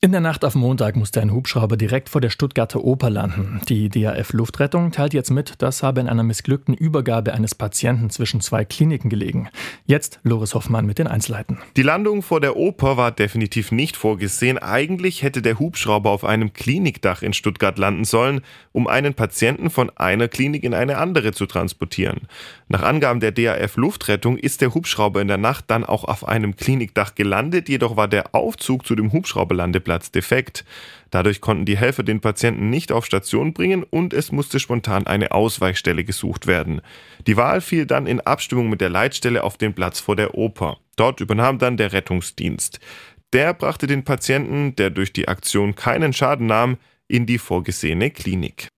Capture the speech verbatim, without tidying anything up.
In der Nacht auf Montag musste ein Hubschrauber direkt vor der Stuttgarter Oper landen. Die D A F Luftrettung teilt jetzt mit, das habe in einer missglückten Übergabe eines Patienten zwischen zwei Kliniken gelegen. Jetzt Loris Hoffmann mit den Einzelheiten. Die Landung vor der Oper war definitiv nicht vorgesehen. Eigentlich hätte der Hubschrauber auf einem Klinikdach in Stuttgart landen sollen, um einen Patienten von einer Klinik in eine andere zu transportieren. Nach Angaben der D A F Luftrettung ist der Hubschrauber in der Nacht dann auch auf einem Klinikdach gelandet, jedoch war der Aufzug zu dem Hubschrauberlandeplatz defekt. Dadurch konnten die Helfer den Patienten nicht auf Station bringen und es musste spontan eine Ausweichstelle gesucht werden. Die Wahl fiel dann in Abstimmung mit der Leitstelle auf den Platz vor der Oper. Dort übernahm dann der Rettungsdienst. Der brachte den Patienten, der durch die Aktion keinen Schaden nahm, in die vorgesehene Klinik.